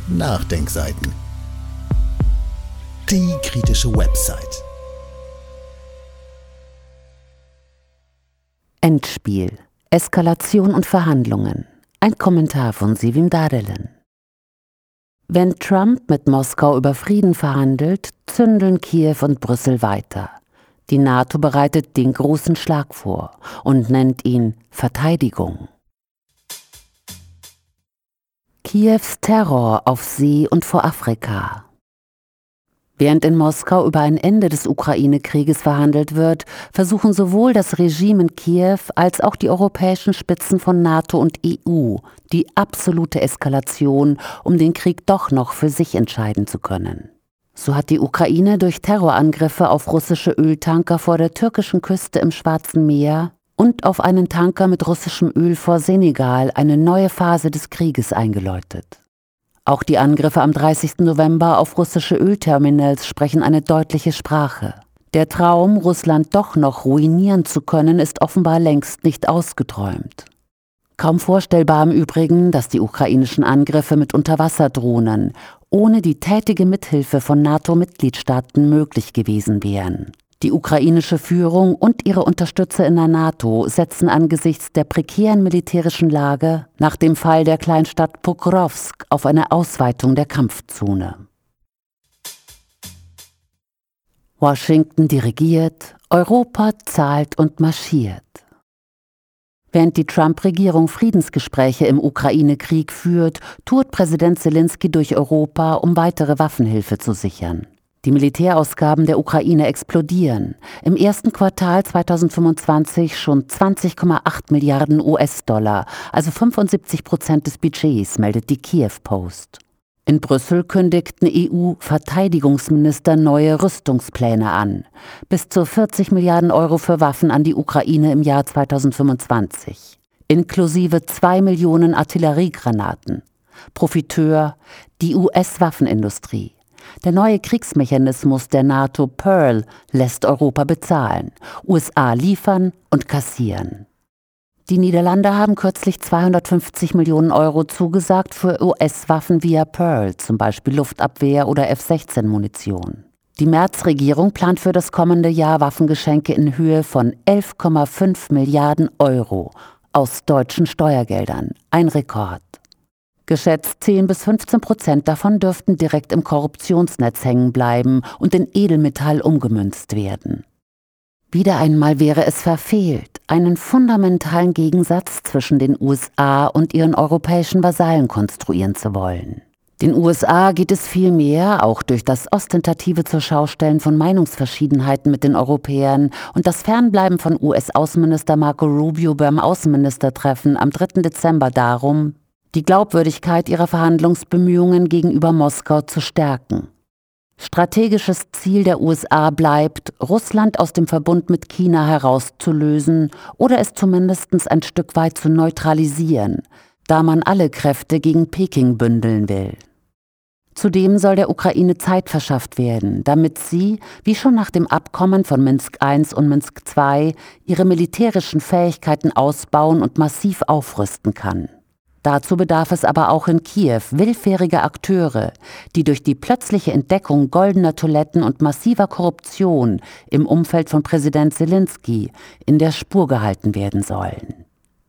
Nachdenkseiten. Die kritische Website. Endspiel. Eskalation und Verhandlungen. Ein Kommentar von Sivim Dadelen. Wenn Trump mit Moskau über Frieden verhandelt, zündeln Kiew und Brüssel weiter. Die NATO bereitet den großen Schlag vor und nennt ihn Verteidigung. Kiews Terror auf See und vor Afrika. Während in Moskau über ein Ende des Ukraine-Krieges verhandelt wird, versuchen sowohl das Regime in Kiew als auch die europäischen Spitzen von NATO und EU die absolute Eskalation, um den Krieg doch noch für sich entscheiden zu können. So hat die Ukraine durch Terrorangriffe auf russische Öltanker vor der türkischen Küste im Schwarzen Meer und auf einen Tanker mit russischem Öl vor Senegal eine neue Phase des Krieges eingeläutet. Auch die Angriffe am 30. November auf russische Ölterminals sprechen eine deutliche Sprache. Der Traum, Russland doch noch ruinieren zu können, ist offenbar längst nicht ausgeträumt. Kaum vorstellbar im Übrigen, dass die ukrainischen Angriffe mit Unterwasserdrohnen ohne die tätige Mithilfe von NATO-Mitgliedstaaten möglich gewesen wären. Die ukrainische Führung und ihre Unterstützer in der NATO setzen angesichts der prekären militärischen Lage nach dem Fall der Kleinstadt Pokrovsk auf eine Ausweitung der Kampfzone. Washington dirigiert, Europa zahlt und marschiert. Während die Trump-Regierung Friedensgespräche im Ukraine-Krieg führt, tourt Präsident Selenskyj durch Europa, um weitere Waffenhilfe zu sichern. Die Militärausgaben der Ukraine explodieren. Im ersten Quartal 2025 schon 20,8 Milliarden US-Dollar, also 75% des Budgets, meldet die Kiew Post. In Brüssel kündigten EU-Verteidigungsminister neue Rüstungspläne an. Bis zu 40 Milliarden Euro für Waffen an die Ukraine im Jahr 2025. Inklusive 2 Millionen Artilleriegranaten. Profiteur die US-Waffenindustrie. Der neue Kriegsmechanismus der NATO Pearl lässt Europa bezahlen, USA liefern und kassieren. Die Niederlande haben kürzlich 250 Millionen Euro zugesagt für US-Waffen via Pearl, zum Beispiel Luftabwehr oder F-16-Munition. Die Merz-Regierung plant für das kommende Jahr Waffengeschenke in Höhe von 11,5 Milliarden Euro aus deutschen Steuergeldern, ein Rekord. Geschätzt 10-15% davon dürften direkt im Korruptionsnetz hängen bleiben und in Edelmetall umgemünzt werden. Wieder einmal wäre es verfehlt, einen fundamentalen Gegensatz zwischen den USA und ihren europäischen Vasallen konstruieren zu wollen. Den USA geht es vielmehr, auch durch das ostentative Zurschaustellen von Meinungsverschiedenheiten mit den Europäern und das Fernbleiben von US-Außenminister Marco Rubio beim Außenministertreffen am 3. Dezember darum, die Glaubwürdigkeit ihrer Verhandlungsbemühungen gegenüber Moskau zu stärken. Strategisches Ziel der USA bleibt, Russland aus dem Verbund mit China herauszulösen oder es zumindest ein Stück weit zu neutralisieren, da man alle Kräfte gegen Peking bündeln will. Zudem soll der Ukraine Zeit verschafft werden, damit sie, wie schon nach dem Abkommen von Minsk I und Minsk II, ihre militärischen Fähigkeiten ausbauen und massiv aufrüsten kann. Dazu bedarf es aber auch in Kiew willfähriger Akteure, die durch die plötzliche Entdeckung goldener Toiletten und massiver Korruption im Umfeld von Präsident Selenskyj in der Spur gehalten werden sollen.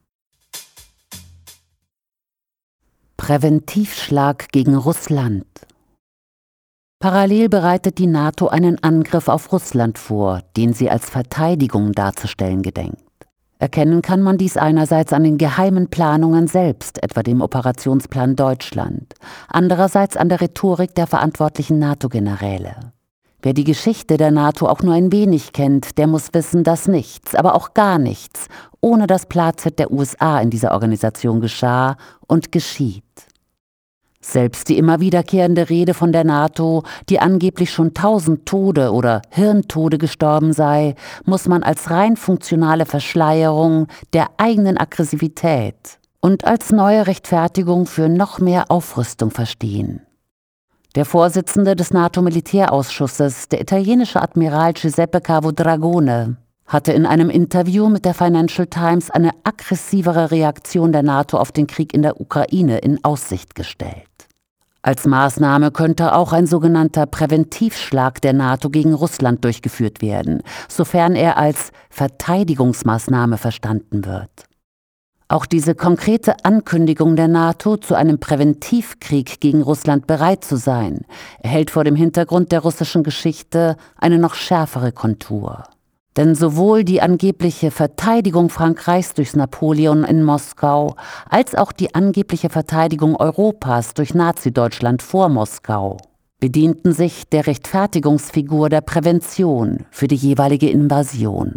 Präventivschlag gegen Russland. Parallel bereitet die NATO einen Angriff auf Russland vor, den sie als Verteidigung darzustellen gedenkt. Erkennen kann man dies einerseits an den geheimen Planungen selbst, etwa dem Operationsplan Deutschland, andererseits an der Rhetorik der verantwortlichen NATO-Generäle. Wer die Geschichte der NATO auch nur ein wenig kennt, der muss wissen, dass nichts, aber auch gar nichts, ohne das Platzett der USA in dieser Organisation geschah und geschieht. Selbst die immer wiederkehrende Rede von der NATO, die angeblich schon 1000 Tode oder Hirntode gestorben sei, muss man als rein funktionale Verschleierung der eigenen Aggressivität und als neue Rechtfertigung für noch mehr Aufrüstung verstehen. Der Vorsitzende des NATO-Militärausschusses, der italienische Admiral Giuseppe Cavo-Dragone, hatte in einem Interview mit der Financial Times eine aggressivere Reaktion der NATO auf den Krieg in der Ukraine in Aussicht gestellt. Als Maßnahme könnte auch ein sogenannter Präventivschlag der NATO gegen Russland durchgeführt werden, sofern er als Verteidigungsmaßnahme verstanden wird. Auch diese konkrete Ankündigung der NATO, zu einem Präventivkrieg gegen Russland bereit zu sein, erhält vor dem Hintergrund der russischen Geschichte eine noch schärfere Kontur. Denn sowohl die angebliche Verteidigung Frankreichs durch Napoleon in Moskau als auch die angebliche Verteidigung Europas durch Nazi-Deutschland vor Moskau bedienten sich der Rechtfertigungsfigur der Prävention für die jeweilige Invasion.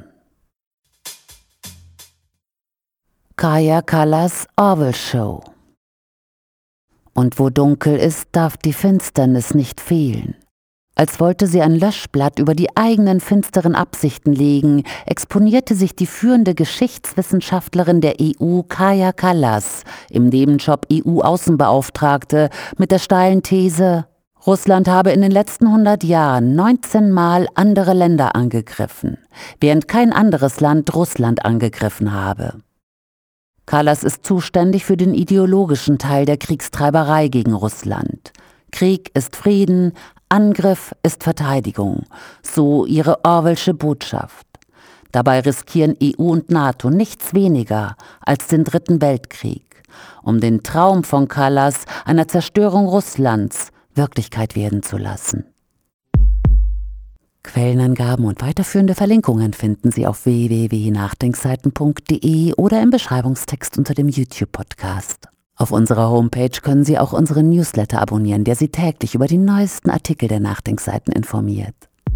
Kaja Kallas Orwell-Show. Und wo dunkel ist, darf die Finsternis nicht fehlen. Als wollte sie ein Löschblatt über die eigenen finsteren Absichten legen, exponierte sich die führende Geschichtswissenschaftlerin der EU, Kaja Kallas, im Nebenjob EU-Außenbeauftragte, mit der steilen These, Russland habe in den letzten 100 Jahren 19 Mal andere Länder angegriffen, während kein anderes Land Russland angegriffen habe. Kallas ist zuständig für den ideologischen Teil der Kriegstreiberei gegen Russland. Krieg ist Frieden, Angriff ist Verteidigung, so ihre Orwellsche Botschaft. Dabei riskieren EU und NATO nichts weniger als den Dritten Weltkrieg, um den Traum von Kallas einer Zerstörung Russlands Wirklichkeit werden zu lassen. Quellenangaben und weiterführende Verlinkungen finden Sie auf www.nachdenkseiten.de oder im Beschreibungstext unter dem YouTube-Podcast. Auf unserer Homepage können Sie auch unseren Newsletter abonnieren, der Sie täglich über die neuesten Artikel der Nachdenkseiten informiert.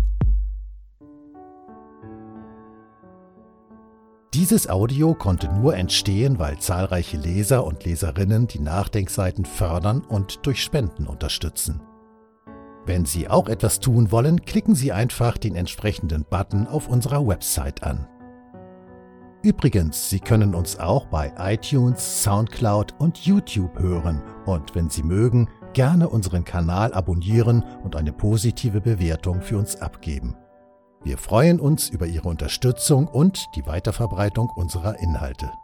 Dieses Audio konnte nur entstehen, weil zahlreiche Leser und Leserinnen die Nachdenkseiten fördern und durch Spenden unterstützen. Wenn Sie auch etwas tun wollen, klicken Sie einfach den entsprechenden Button auf unserer Website an. Übrigens, Sie können uns auch bei iTunes, Soundcloud und YouTube hören und wenn Sie mögen, gerne unseren Kanal abonnieren und eine positive Bewertung für uns abgeben. Wir freuen uns über Ihre Unterstützung und die Weiterverbreitung unserer Inhalte.